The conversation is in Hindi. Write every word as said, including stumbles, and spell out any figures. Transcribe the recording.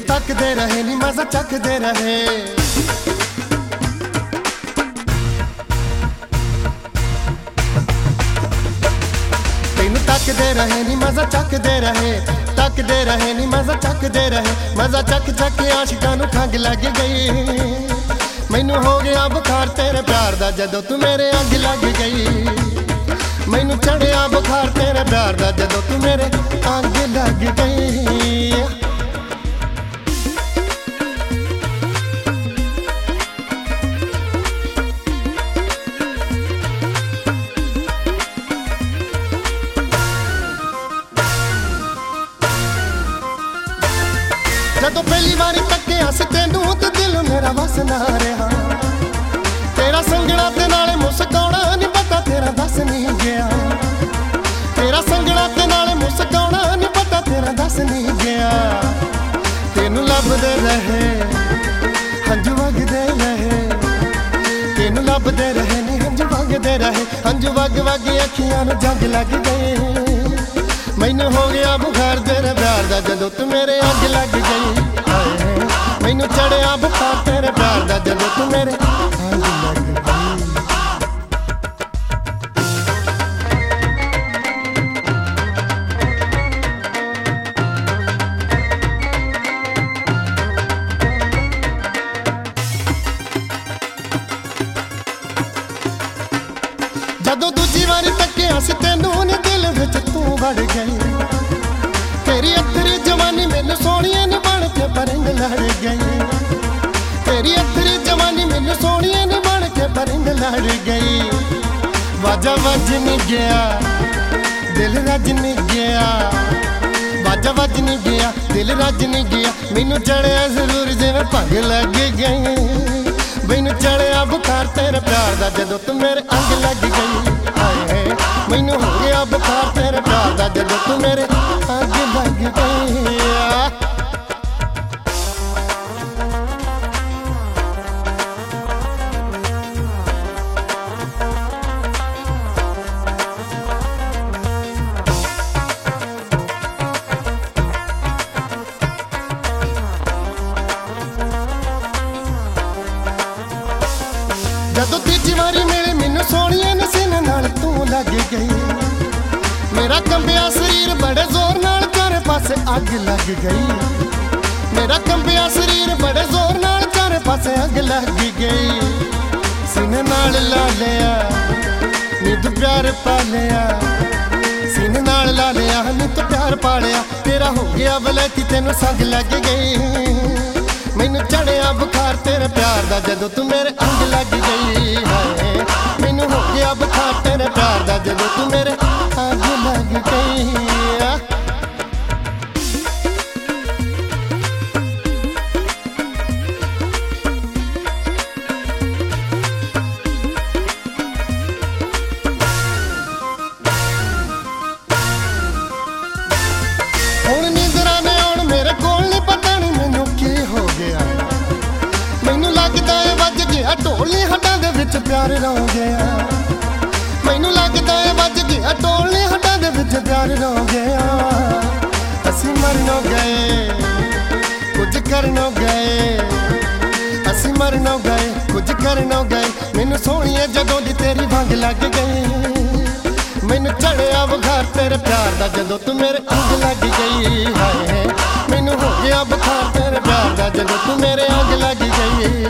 तकदे रहे नी मजा चखदे रहे। तेनू तकदे रहे नी मजा चखदे रहे, तकदे रहे नी मजा चखदे रहे। मजा चख चख आशिकां नू खंघ लग गई। मैनू हो गया बुखार तेरे प्यार दा जदों तू मेरे अग लग गई। मैनू चढ़िया बुखार तेरे प्यार दा जदों तू मेरे अग लग गई। जदों पहली बारी तक्किया सी तेनू ते दिल मेरा वस ना रहा। तेरा संगना ते नाले मुस्काउणा नहीं पता तेरा दस नहीं गया। तेरा संगना ते नाले मुस्काउणा नहीं पता तेरा दस नहीं गया। तेनू लभदे रहे हंझू वगदे रहे, तेनू लभदे रहे नी हंझू वगदे रहे। हंझू वग वग अखियां नू जंग लग गई। मैनू हो गया बुखार तेरे प्यार दा जदों तू मेरे अग लग गई। मैनू चढ़िया बुखार तेरे प्यार दा जदों तू मेरे अग लग गई। जदों दूजी वारी तक्किया सी तेनू नी दिल विच तू वड़ गई। तेरी अथरी जवानी मैनू सोहणिया नी बन के परिंद लड़ गई। तेरी अथरी जवानी मैनू सोहणिया नी बन के परिंद लड़ गई। वाजा वज नहीं गया दिल रज नहीं गया। वाजा वज नहीं गया दिल रज नहीं गया। मैनू चढ़िया जरूर जिवें भंग लग गई। मैनू चढ़िया बुखार तेरे प्यार दा जदों तू मेरे अंग लग गई। हाय मैनू हो गया बुखार तेरे प्यार दा जदों तू मेरे अंग लग गई। जदों तीजी वारी मिले मैनू सोहणिया ने सीने नाल तू लग गई। मेरा कंबिया शरीर बड़े जोर नाल चारे पासे अग लग गई। मेरा कंबिया शरीर बड़े जोर नाल चारे पासे अग लग गई। सीने नाल ला लिया नी तू प्यार पा लिया। सीने नाल ला लिया नी तू प्यार पा लिया। तेरा हो गया वलैती तेनू संग लग गई। मैनू चढ़िया बुखार तेरे प्यार दा जदों तू मेरे अंग लग गई। हाय मैनू हो गया बुखार तेरे प्यार दा जदों तू मेरे अंग लग गई। हुण नींदरां ने आउण मेरे कोल नहीं पता नहीं मैनू की हो गया। मैनू लगदा है वज गया ढोल नी हड्डां दे विच प्यार रौ गया। मैनू लगदा है वज गया ढोल नी हड्डां दे विच प्यार रौ गया। असीं मरनों गए कुछ करनों गए। असीं मरनों गए कुछ करनों गए। मैनू सोहणिया जदों दी तेरी भंग लग गई। मैनू चढ़िया बुखार तेरे प्यार दा जदों तू मेरे अंग लग गई। हाय मैनू हो गया बुखार तेरे प्यार दा जदों तू मेरे अंग लग गई।